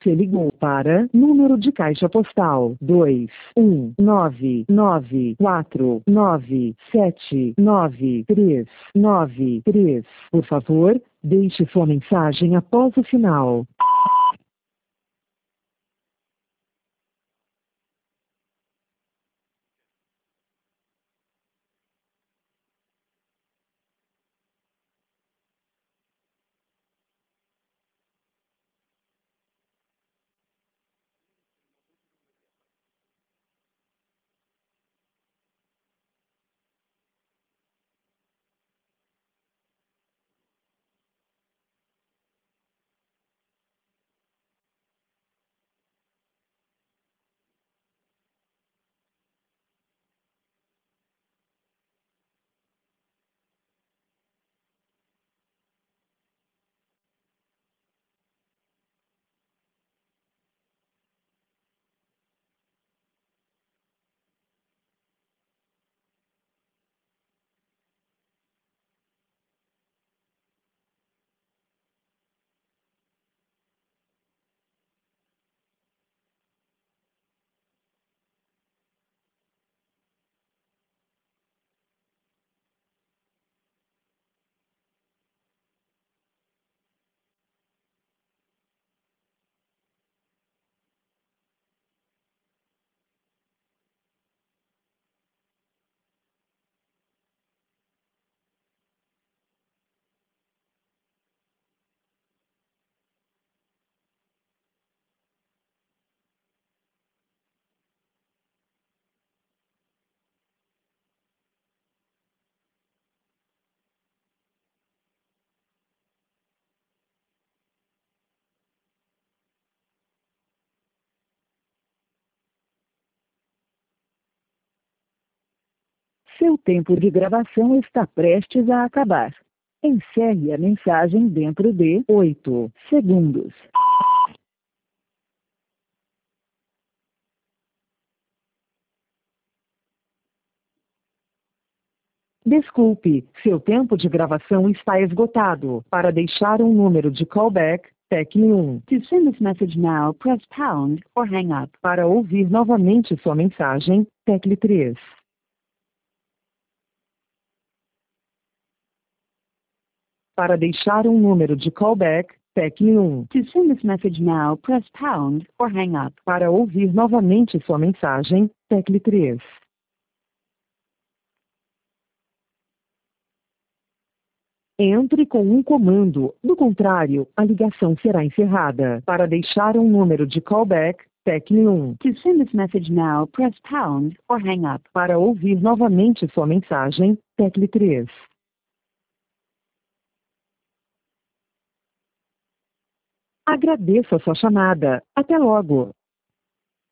Você ligou para número de caixa postal 21994979393. Por favor, deixe sua mensagem após o sinal. Seu tempo de gravação está prestes a acabar. Encerre a mensagem dentro de 8 segundos. Desculpe, seu tempo de gravação está esgotado. Para deixar um número de callback, tecle 1. To send this message now, press pound or hang up. Para ouvir novamente sua mensagem, tecle 3. Para deixar um número de callback, tecle 1. To send this message now, press pound or hang up. Para ouvir novamente sua mensagem, tecle 3. Entre com um comando, do contrário, a ligação será encerrada. Para deixar um número de callback, tecle 1. To send this message now, press pound or hang up. Para ouvir novamente sua mensagem, tecle 3. Agradeço a sua chamada. Até logo.